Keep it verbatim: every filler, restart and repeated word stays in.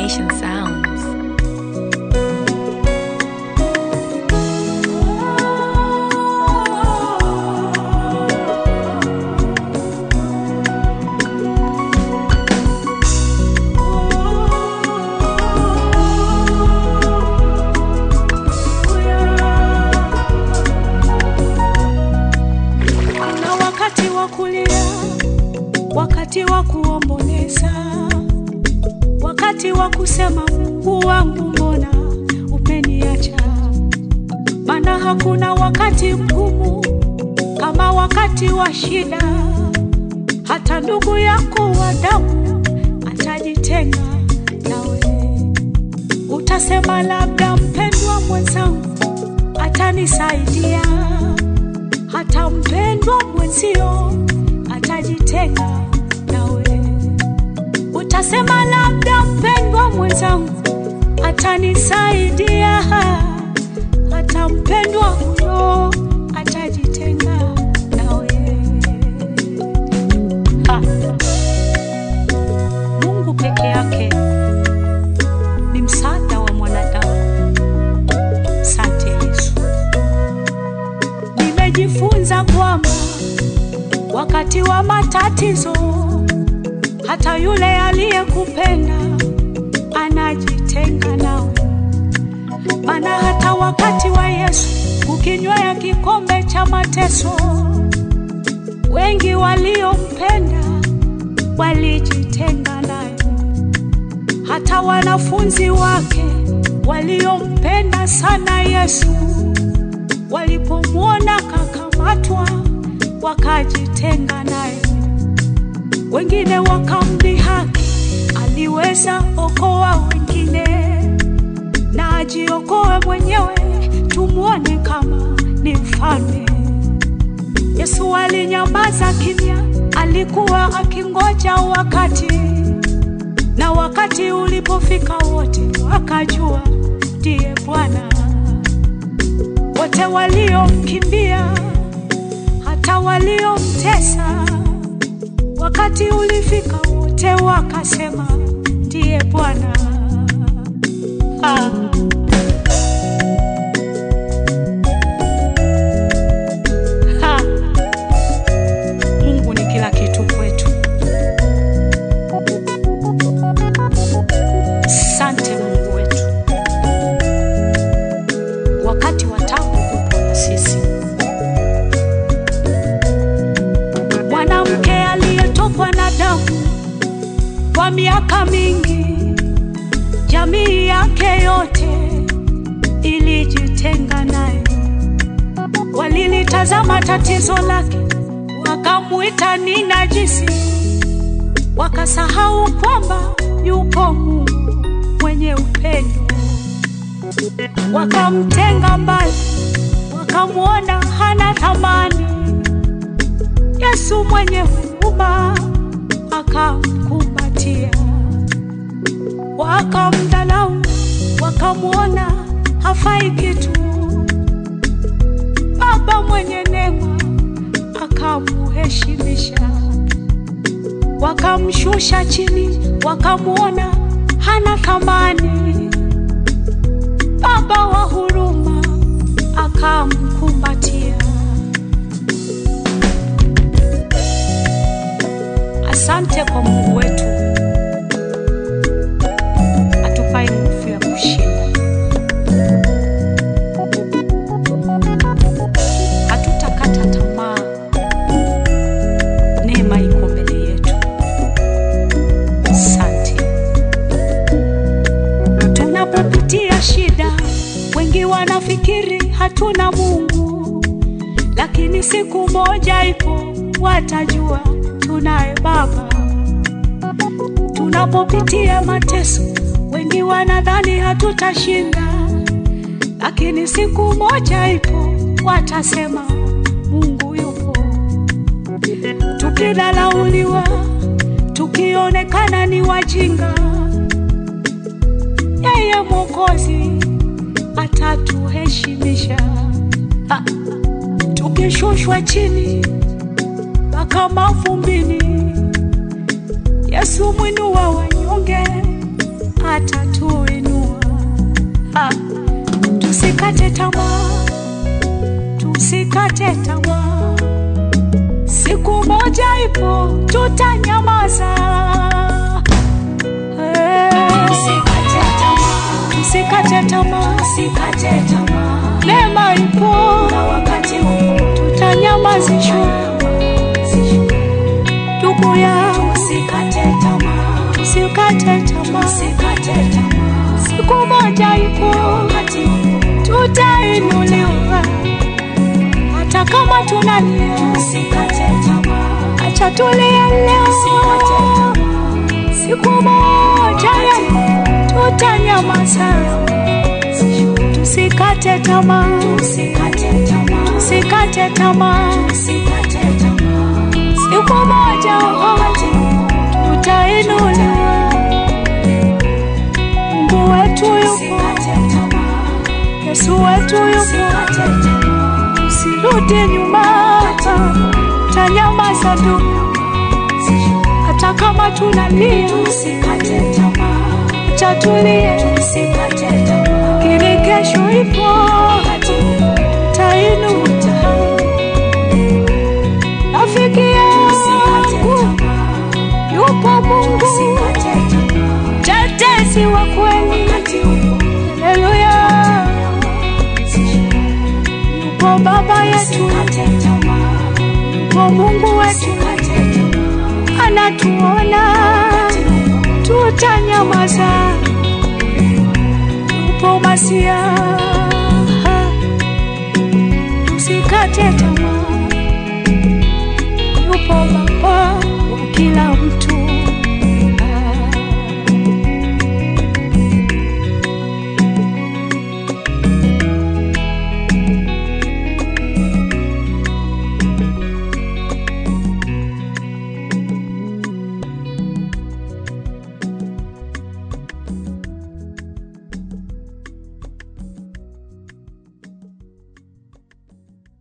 Nation Sounds. Wakati wa kuomboleza, wakati wa kusema Mungu wangu mbona umeniacha. Maana hakuna wakati mgumu kama wakati wa shida. Hata ndugu yako wa damu atajitenga nawe. Utasema labda mpendwa mwenzangu atanisaidia. Hata mpendwa mwenzio atajitenga nawe. Utasema labda mpendwa mwenzangu atanisaidia. Hata mpendwa huyo atajitenga nawe. Ha. Mungu peke yake ni msaada wa mwanadamu. Asante Yesu. Nimejifunza kwamba wakati wa matatizo hata yule aliyekupenda anajitenga nawe. Maana hata wakati wa Yesu ukinywea kikombe cha mateso, wengi waliompenda walijitenga naye. Hata wanafunzi wake waliompenda sana Yesu walipomwona kakamatwa wakajitenga naye. Wengine wakamdhihaki, aliweza okoa wengine na ajiokoe mwenyewe, tumuone kama ni mfalme. Yesu alinyamaza kimya, alikuwa akingoja wakati, na wakati ulipofika wote wakajua ndiye Bwana. Wote waliomkimbia hata waliomtesa, wakati ulifika wote wakasema ndiye Bwana. Ah. Ha. Mungu ni kila kitu kwetu. Asante Mungu wetu. Wakati wa taabu upo na sisi. Mwanamke aliyetokwa na damu kwa miaka mingi, jamii yake yote ilijitenga naye. Walilitazama tatizo lake wakamuita ni najisi, wakasahau kwamba yupo Mungu mwenye upendo. Wakamtenga mbali, wakamuona hana thamani. Yesu mwenye huruma akamkumbatia. Wakamdhalau, wakamuona hafai kitu. Baba mwenye neema akamuheshimisha. Wakamshusha chini, wakamuona hana thamani. Baba wa huruma akamkumbatia. Asante kwa Mungu wetu atupaye nguvu ya kushinda. Hatutakata tamaa, neema iko mbele yetu. Asante. Tunapopitia shida, wengi wanafikiri hatuna Mungu, lakini siku moja ipo watajua tunaye Baba. Tunapopitia mateso, wengi wanadhani hatutashinda, lakini siku moja ipo watasema Mungu yupo. Tukidharauliwa, tukionekana ni wajinga, yeye Mwokozi atatuheshimisha. Ha. Tukishushwa chini kama vumbini, Yesu mwinua wanyonge atatuinua. Ah, tusikate tamaa, tusikate tamaa. Siku moja ipo tutanyamaza. Tusikate tamaa, tusikate tamaa, tusikate tamaa. Neema ipo na wakati upo tutanyamazishwa. Ndugu yangu, tusikate tamaa, tusikate tamaa, tusikate tamaa. Siku moja ipo wakati upo tutainuliwa. Hata kama tunalia, tusikate tamaa. Acha tulie leo, tusikate tamaa. Siku moja tutanyamaza. Tusikate tamaa, tusikate tamaa, tusikate tamaa, tusikate tamaa. Siku moja tutainuliwa. Mungu wetu yupo, Yesu wetu yupo. Usirudi nyuma, tanyamaza ndugu. Hata kama tunalia, tusikate tamaa. Acha tulie, tusikate tamaa. Kile kesho ipo, tutainuka. Rafiki yangu yupo Mungu, mtetezi wa kweli. Haleluya. Yupo Baba yetu, yupo Mungu wetu, anatuona, tutanyamaza. Yupo Masia.